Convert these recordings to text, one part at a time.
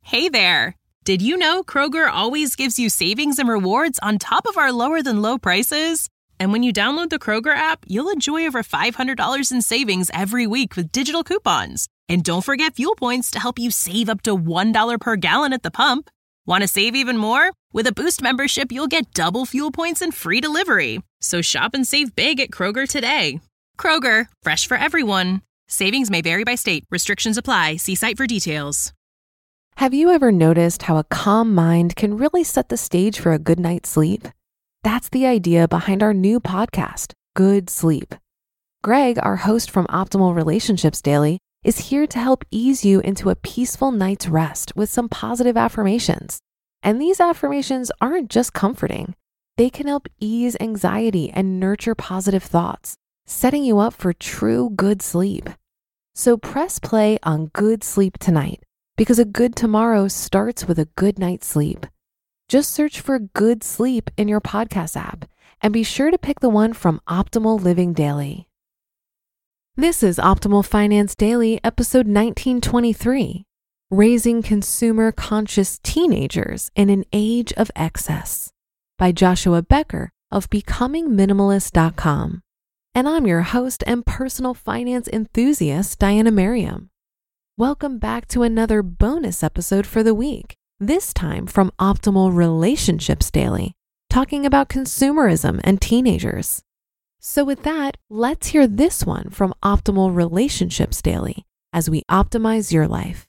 Hey there! Did you know Kroger always gives you savings and rewards on top of our lower-than-low prices? And when you download the Kroger app, you'll enjoy over $500 in savings every week with digital coupons. And don't forget fuel points to help you save up to $1 per gallon at the pump. Want to save even more? With a Boost membership, you'll get double fuel points and free delivery. So shop and save big at Kroger today. Kroger, fresh for everyone. Savings may vary by state. Restrictions apply. See site for details. Have you ever noticed how a calm mind can really set the stage for a good night's sleep? That's the idea behind our new podcast, Good Sleep. Greg, our host from Optimal Relationships Daily, is here to help ease you into a peaceful night's rest with some positive affirmations. And these affirmations aren't just comforting. They can help ease anxiety and nurture positive thoughts, setting you up for true good sleep. So press play on Good Sleep tonight, because a good tomorrow starts with a good night's sleep. Just search for Good Sleep in your podcast app and be sure to pick the one from Optimal Living Daily. This is Optimal Finance Daily, episode 1923, Raising Consumer Conscious Teenagers in an Age of Excess, by Joshua Becker of BecomingMinimalist.com. And I'm your host and personal finance enthusiast, Diana Merriam. Welcome back to another bonus episode for the week, this time from Optimal Relationships Daily, talking about consumerism and teenagers. So with that, let's hear this one from Optimal Relationships Daily as we optimize your life.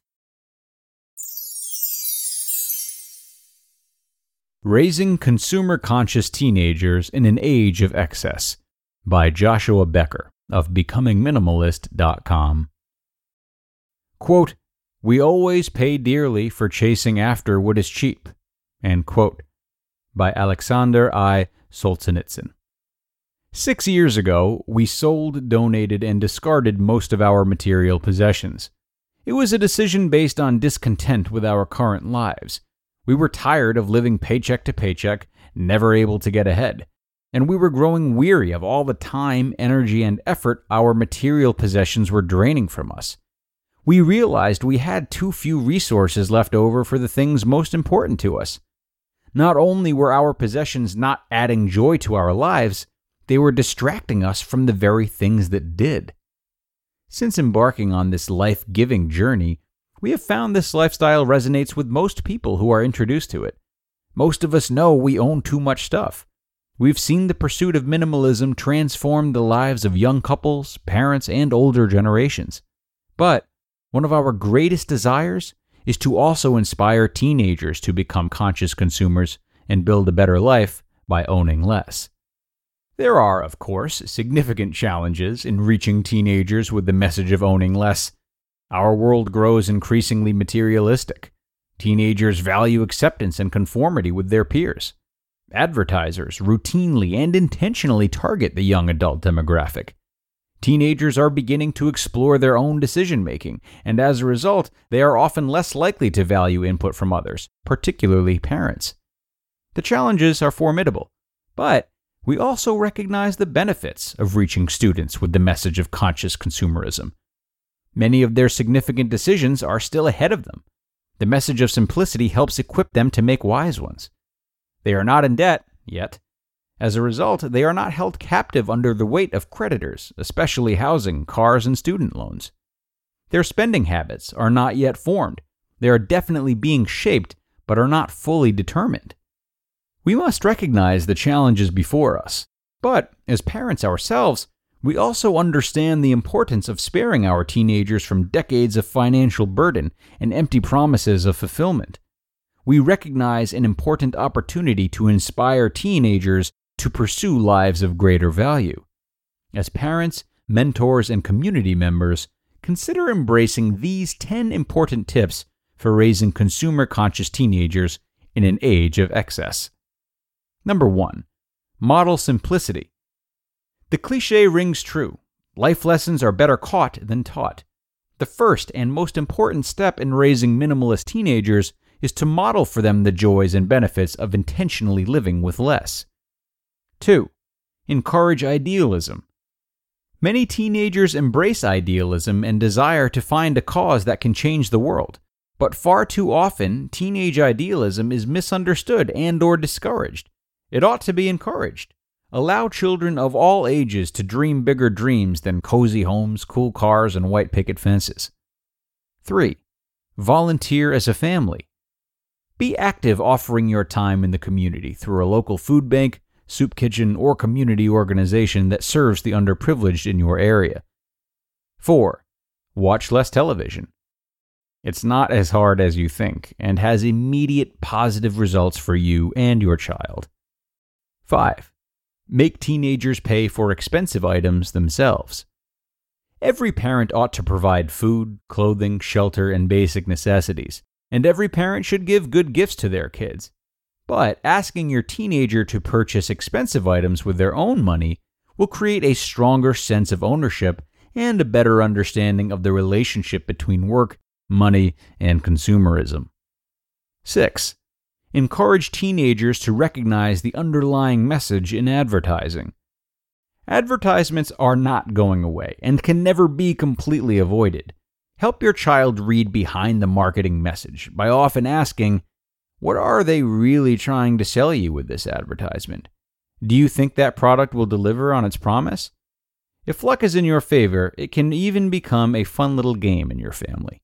Raising Consumer-Conscious Teenagers in an Age of Excess, by Joshua Becker of BecomingMinimalist.com. Quote, "We always pay dearly for chasing after what is cheap," end quote, by Alexander I. Solzhenitsyn. 6 years ago, we sold, donated, and discarded most of our material possessions. It was a decision based on discontent with our current lives. We were tired of living paycheck to paycheck, never able to get ahead. And we were growing weary of all the time, energy, and effort our material possessions were draining from us. We realized we had too few resources left over for the things most important to us. Not only were our possessions not adding joy to our lives, they were distracting us from the very things that did. Since embarking on this life-giving journey, we have found this lifestyle resonates with most people who are introduced to it. Most of us know we own too much stuff. We've seen the pursuit of minimalism transform the lives of young couples, parents, and older generations. But one of our greatest desires is to also inspire teenagers to become conscious consumers and build a better life by owning less. There are, of course, significant challenges in reaching teenagers with the message of owning less. Our world grows increasingly materialistic. Teenagers value acceptance and conformity with their peers. Advertisers routinely and intentionally target the young adult demographic. Teenagers are beginning to explore their own decision-making, and as a result, they are often less likely to value input from others, particularly parents. The challenges are formidable, but we also recognize the benefits of reaching students with the message of conscious consumerism. Many of their significant decisions are still ahead of them. The message of simplicity helps equip them to make wise ones. They are not in debt yet. As a result, they are not held captive under the weight of creditors, especially housing, cars, and student loans. Their spending habits are not yet formed. They are definitely being shaped, but are not fully determined. We must recognize the challenges before us, but as parents ourselves, we also understand the importance of sparing our teenagers from decades of financial burden and empty promises of fulfillment. We recognize an important opportunity to inspire teenagers to pursue lives of greater value. As parents, mentors, and community members, consider embracing these 10 important tips for raising consumer-conscious teenagers in an age of excess. Number 1. Model simplicity. The cliché rings true. Life lessons are better caught than taught. The first and most important step in raising minimalist teenagers is to model for them the joys and benefits of intentionally living with less. 2. Encourage idealism. Many teenagers embrace idealism and desire to find a cause that can change the world. But far too often, teenage idealism is misunderstood and/or discouraged. It ought to be encouraged. Allow children of all ages to dream bigger dreams than cozy homes, cool cars, and white picket fences. 3. Volunteer as a family. Be active offering your time in the community through a local food bank, soup kitchen, or community organization that serves the underprivileged in your area. 4. Watch less television. It's not as hard as you think and has immediate positive results for you and your child. 5. Make teenagers pay for expensive items themselves. Every parent ought to provide food, clothing, shelter, and basic necessities, and every parent should give good gifts to their kids. But asking your teenager to purchase expensive items with their own money will create a stronger sense of ownership and a better understanding of the relationship between work, money, and consumerism. 6. Encourage teenagers to recognize the underlying message in advertising. Advertisements are not going away and can never be completely avoided. Help your child read behind the marketing message by often asking, what are they really trying to sell you with this advertisement? Do you think that product will deliver on its promise? If luck is in your favor, it can even become a fun little game in your family.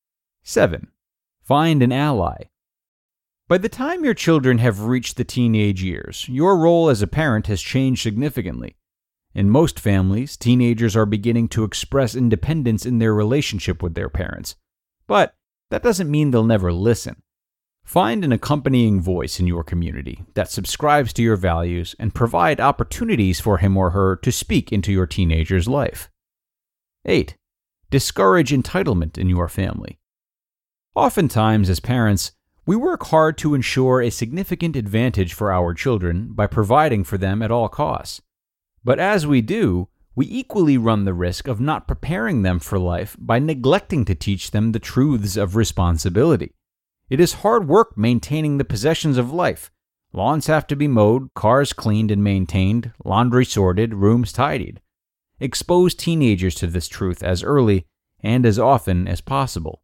7. Find an ally. By the time your children have reached the teenage years, your role as a parent has changed significantly. In most families, teenagers are beginning to express independence in their relationship with their parents. But that doesn't mean they'll never listen. Find an accompanying voice in your community that subscribes to your values and provide opportunities for him or her to speak into your teenager's life. 8. Discourage entitlement in your family. Oftentimes, as parents, we work hard to ensure a significant advantage for our children by providing for them at all costs. But as we do, we equally run the risk of not preparing them for life by neglecting to teach them the truths of responsibility. It is hard work maintaining the possessions of life. Lawns have to be mowed, cars cleaned and maintained, laundry sorted, rooms tidied. Expose teenagers to this truth as early and as often as possible.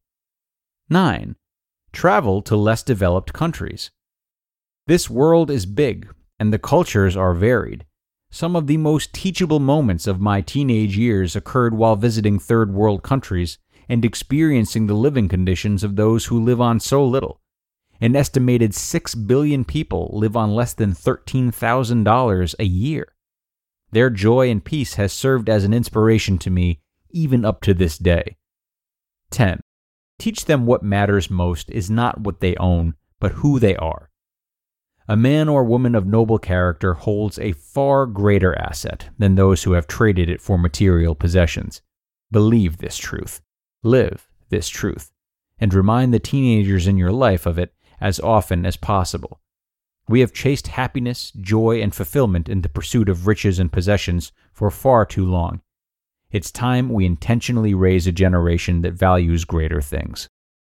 9. Travel to less developed countries. This world is big, and the cultures are varied. Some of the most teachable moments of my teenage years occurred while visiting third world countries and experiencing the living conditions of those who live on so little. An estimated 6 billion people live on less than $13,000 a year. Their joy and peace has served as an inspiration to me even up to this day. 10. Teach them what matters most is not what they own, but who they are. A man or woman of noble character holds a far greater asset than those who have traded it for material possessions. Believe this truth. Live this truth. And remind the teenagers in your life of it as often as possible. We have chased happiness, joy, and fulfillment in the pursuit of riches and possessions for far too long. It's time we intentionally raise a generation that values greater things.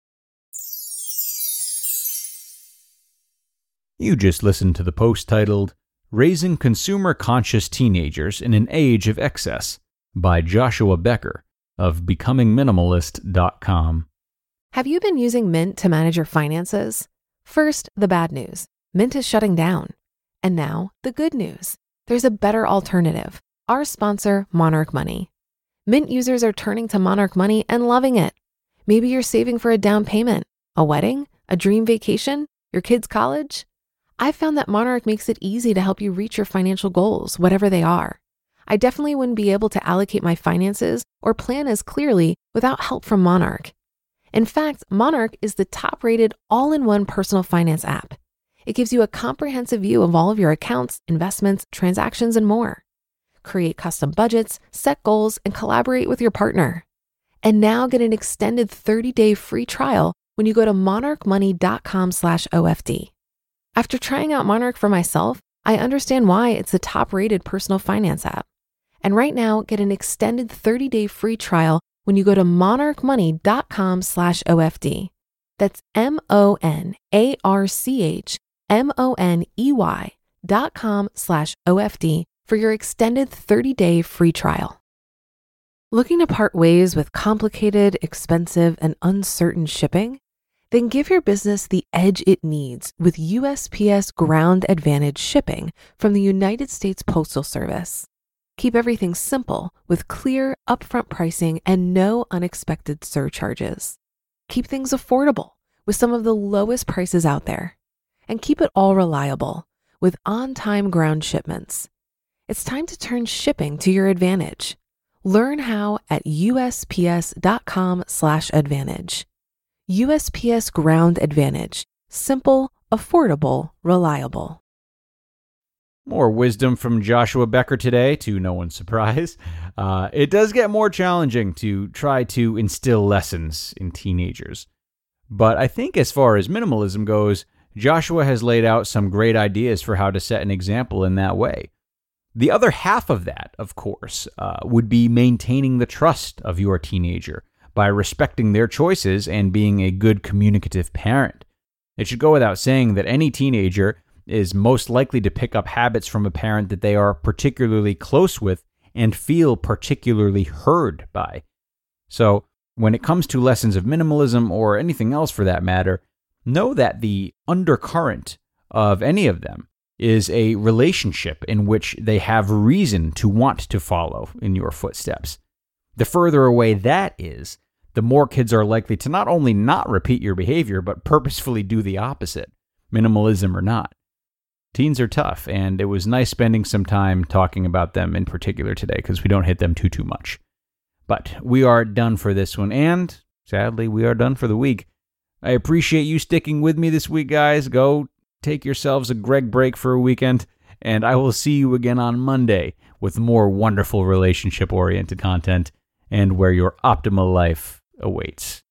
You just listened to the post titled, Raising Consumer-Conscious Teenagers in an Age of Excess by Joshua Becker of BecomingMinimalist.com. Have you been using Mint to manage your finances? First, the bad news. Mint is shutting down. And now, the good news. There's a better alternative. Our sponsor, Monarch Money. Mint users are turning to Monarch Money and loving it. Maybe you're saving for a down payment, a wedding, a dream vacation, your kid's college. I've found that Monarch makes it easy to help you reach your financial goals, whatever they are. I definitely wouldn't be able to allocate my finances or plan as clearly without help from Monarch. In fact, Monarch is the top-rated all-in-one personal finance app. It gives you a comprehensive view of all of your accounts, investments, transactions, and more. Create custom budgets, set goals, and collaborate with your partner. And now get an extended 30-day free trial when you go to monarchmoney.com/OFD. After trying out Monarch for myself, I understand why it's the top-rated personal finance app. And right now, get an extended 30-day free trial when you go to monarchmoney.com/OFD. That's monarchmoney.com/OFD for your extended 30-day free trial. Looking to part ways with complicated, expensive, and uncertain shipping? Then give your business the edge it needs with USPS Ground Advantage shipping from the United States Postal Service. Keep everything simple with clear, upfront pricing and no unexpected surcharges. Keep things affordable with some of the lowest prices out there. And keep it all reliable with on-time ground shipments. It's time to turn shipping to your advantage. Learn how at USPS.com/advantage. USPS Ground Advantage. Simple, affordable, reliable. More wisdom from Joshua Becker today, to no one's surprise. It does get more challenging to try to instill lessons in teenagers. But I think as far as minimalism goes, Joshua has laid out some great ideas for how to set an example in that way. The other half of that, of course, would be maintaining the trust of your teenager by respecting their choices and being a good communicative parent. It should go without saying that any teenager is most likely to pick up habits from a parent that they are particularly close with and feel particularly heard by. So, when it comes to lessons of minimalism or anything else for that matter, know that the undercurrent of any of them is a relationship in which they have reason to want to follow in your footsteps. The further away that is, the more kids are likely to not only not repeat your behavior, but purposefully do the opposite, minimalism or not. Teens are tough, and it was nice spending some time talking about them in particular today because we don't hit them too much. But we are done for this one, and sadly, we are done for the week. I appreciate you sticking with me this week, guys. Go take yourselves a Greg break for a weekend, and I will see you again on Monday with more wonderful relationship-oriented content and where your optimal life awaits.